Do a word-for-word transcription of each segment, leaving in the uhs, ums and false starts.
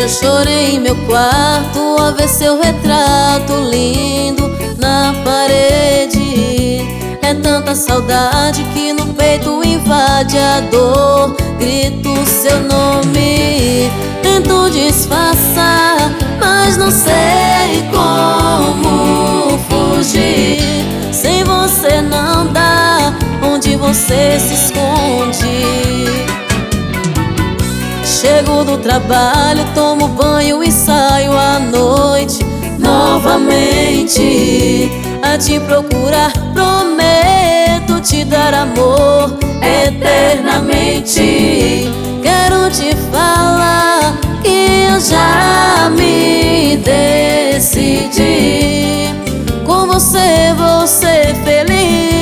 Hoje eu chorei em meu quarto ao ver seu retrato lindo na parede. É tanta saudade que no peito invade a dor. Grito seu nome, tento disfarçar, mas não sei como fugir. Sem você não dá, onde você se esconde? Chego do trabalho, tomo banho e saio à noite novamente a te procurar. Prometo te dar amor eternamente. Quero te falar que eu já me decidi. Com você vou ser feliz.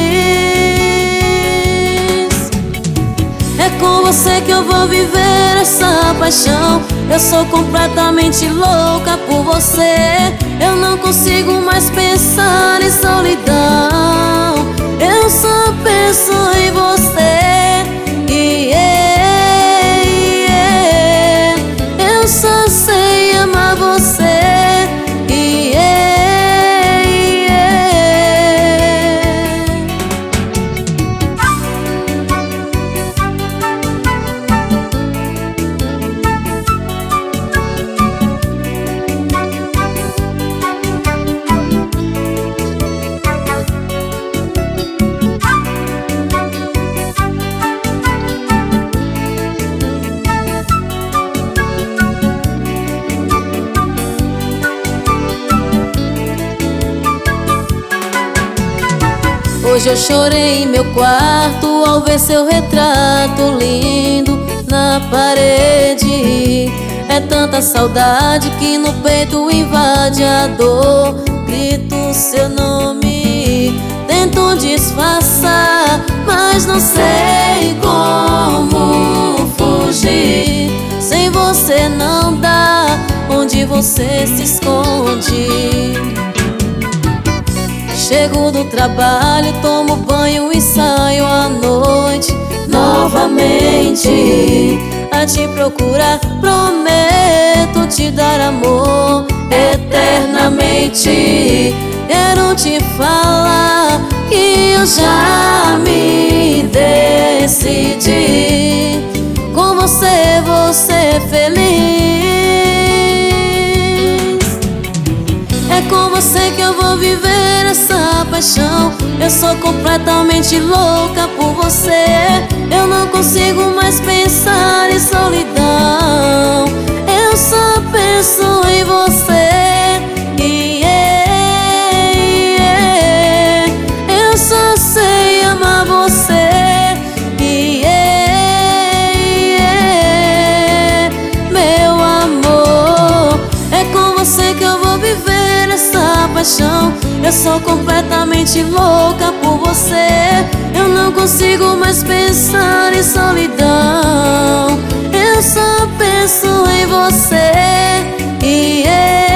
É com você que eu vou viver essa paixão. Eu sou completamente louca por você. Eu não consigo mais pensar em solidão. Eu só penso em você. Yeah, yeah. Eu só sei amar você. Yeah, yeah. Hoje eu chorei em meu quarto ao ver seu retrato lindo na parede. É tanta saudade que no peito invade a dor. Grito seu nome, tento disfarçar, mas não sei como fugir. Sem você não dá, onde você se esconde? Chego do trabalho, tomo banho e saio à noite novamente a te procurar. Prometo te dar amor eternamente. Quero te falar que eu já me decidi. Com você vou ser feliz. É com você que eu vou viver essa paixão. Eu sou completamente louca por você. Eu não consigo mais pensar em solidão. Eu só penso em você. Yeah, yeah. Eu só sei amar você. Yeah, yeah. Meu amor, é com você que eu vou viver essa paixão. Eu sou completamente louca por você. Eu não consigo mais pensar em solidão. Eu só penso em você. Yeah.